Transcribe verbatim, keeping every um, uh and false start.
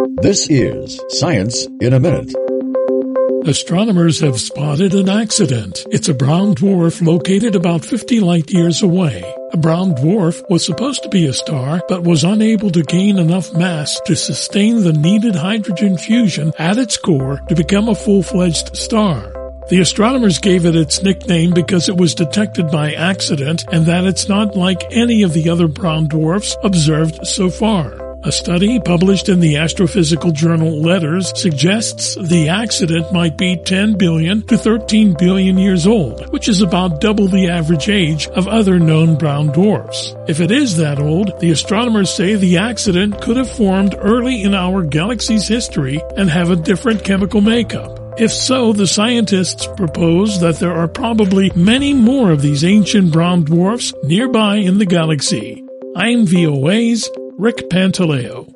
This is Science in a Minute. Astronomers have spotted an accident. It's a brown dwarf located about fifty light-years away. A brown dwarf was supposed to be a star, but was unable to gain enough mass to sustain the needed hydrogen fusion at its core to become a full-fledged star. The astronomers gave it its nickname because it was detected by accident and that it's not like any of the other brown dwarfs observed so far. A study published in the astrophysical journal Letters suggests the accident might be ten billion to thirteen billion years old, which is about double the average age of other known brown dwarfs. If it is that old, the astronomers say the accident could have formed early in our galaxy's history and have a different chemical makeup. If so, the scientists propose that there are probably many more of these ancient brown dwarfs nearby in the galaxy. I'm V O A's Rick Pantaleo.